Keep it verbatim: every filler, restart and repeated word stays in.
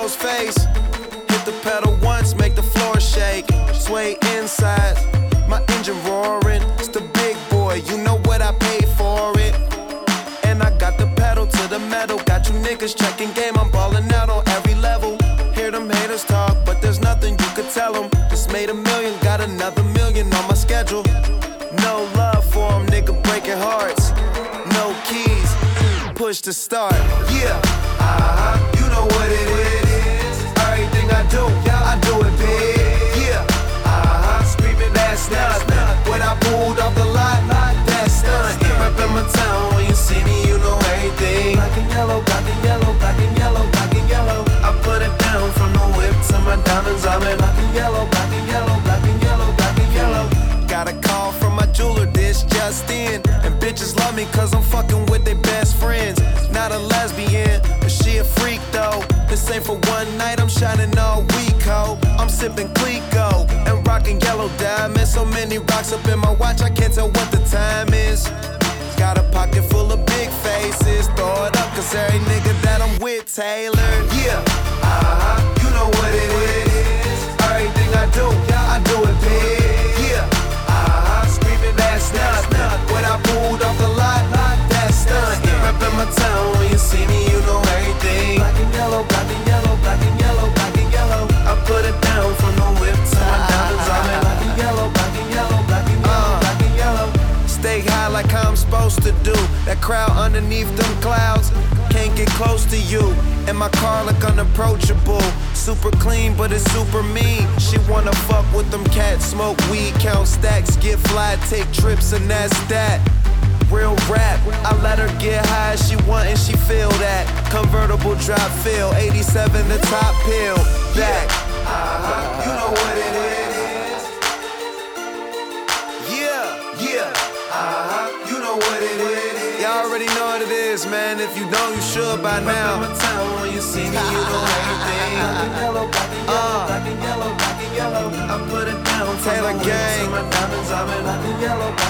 face. Hit the pedal once, make the floor shake. Sway inside, my engine roaring. It's the big boy, you know what I paid for it. And I got the pedal to the metal. Got you niggas checking game, I'm ballin' out on every level. Hear them haters talk, but there's nothing you could tell them. Just made a million, got another million on my schedule. No love for them, nigga breaking hearts. No keys, push to start. Yeah, uh-huh, you know what it is. Everything I do, I do it big. Yeah, uh-huh, screaming that's nothing. When I pulled off the lot, that's stunt. Reppin' my town, when you see me, you know everything. Black and yellow, black and yellow, black and yellow, black and yellow. I put it down from the whip to my diamonds. I'm in black and yellow, black and yellow, black and yellow, black and yellow. Got a call from my jeweler, this just in. And bitches love me cause I'm fucking with their best friends. Not a lesbian, but she a freak though. This ain't for one night, I'm shining all week, ho. I'm sipping Clico and rocking yellow diamonds. So many rocks up in my watch, I can't tell what the time is. Got a pocket full of big faces. Throw it up cause every nigga that I'm with tailored. Yeah, uh-huh, you know what it is. Everything I do, I do it big. Yeah, uh-huh, screaming that's nothing. When I pulled off the lot, that's stunt. Reppin' my town, when you see me, you know everything. Black and yellow, black and yellow, black and yellow, black and yellow. I put it down from the whip to my diamonds. I'm in black and yellow, black and yellow, black and yellow, black and yellow. Stay high like I'm supposed to do. That crowd underneath them clouds can't get close to you. And my car look unapproachable. Super clean, but it's super mean. She wanna fuck with them cats, smoke weed, count stacks, get fly, take trips, and that's that. Real rap, I let her get high, she want and she feel that. Convertible drop feel, eighty-seven the top pill. Back, uh-huh, you know what it is. Yeah, yeah, uh-huh, you know what it is. Y'all already know what it is, man. If you don't, you should by now. Remember my town, when you see me, you know everything. Black and yellow, black and yellow, black and yellow, black and yellow. I put it down, Taylor Gang. My diamonds, I'm in black and yellow, black